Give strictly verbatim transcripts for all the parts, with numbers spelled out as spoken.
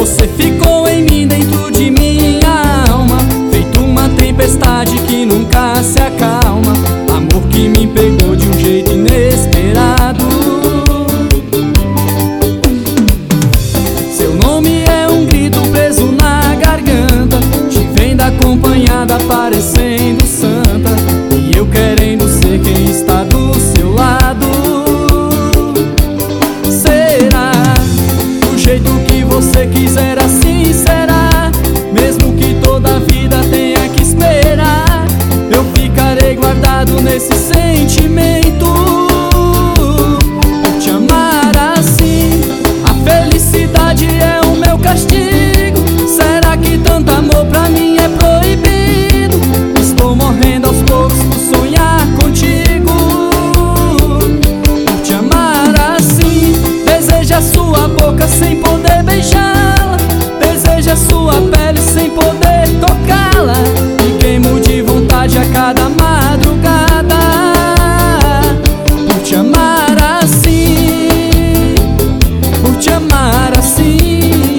Você ficou em mim, dentro de minha alma, feito uma tempestade que nunca se acalma. Amor que me pegou de um jeito inesperado. Seu nome é um grito preso na garganta, te vendo acompanhada parecendo santa, e eu querendo ser quem está do seu lado. Será do jeito que você quiser, assim será, mesmo que toda a vida tenha que esperar. Eu ficarei guardado nesse sentimento, por te amar assim. A felicidade é o meu castigo. Será que tanto amor pra mim é proibido? Estou morrendo aos poucos por sonhar contigo, por te amar assim. Deseja sua boca sem poder beijá-la, deseja sua pele sem poder tocá-la, e queimo de vontade a cada madrugada, por te amar assim, por te amar assim.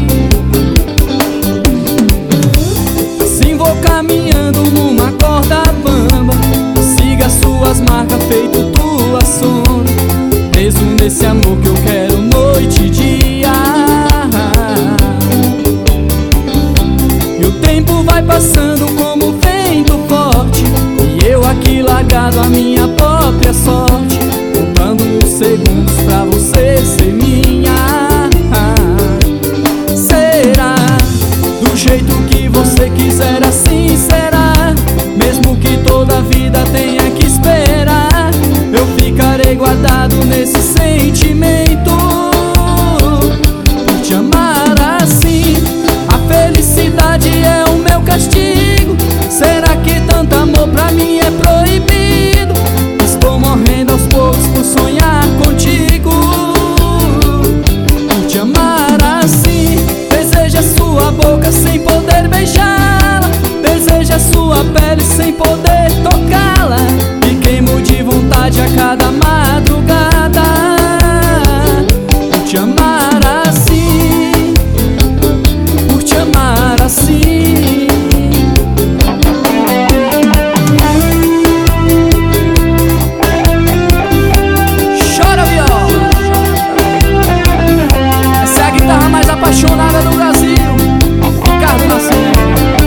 Assim vou caminhando numa corda bamba, siga suas marcas feito tua sombra, preso nesse amor que eu quero noite e dia. E o tempo vai passando como vento forte, e eu aqui largado à minha própria sorte, contando os segundos pra você ser minha. Será do jeito que você quiser, assim será, mesmo que toda a vida tenha que esperar. Eu ficarei guardado nesse sentimento, por te amar assim. A felicidade é o meu castigo. Será que tanto amor pra mim é proibido? Estou morrendo aos poucos por sonhar contigo, por te amar assim. Deseja sua boca sem poder beijá-la, deseja sua pele sem poder tocá-la, e queimo de vontade a cada madrugada, por te amar assim, por te amar assim. Chora, viola! Essa é a guitarra mais apaixonada do Brasil, Ricardo Nascimento.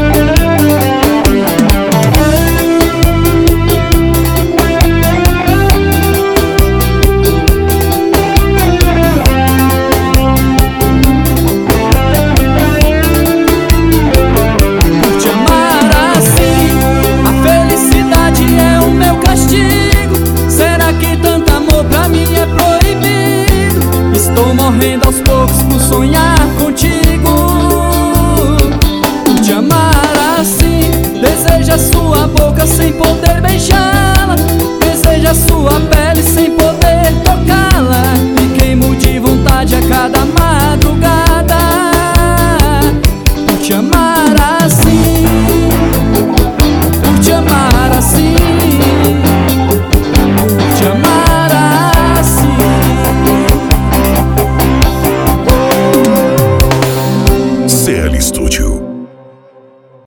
Estou morrendo aos poucos por sonhar contigo, por te amar assim. Deseja sua boca sem poder beijá-la, deseja sua pele sem poder tocá-la, e queimo de vontade a cada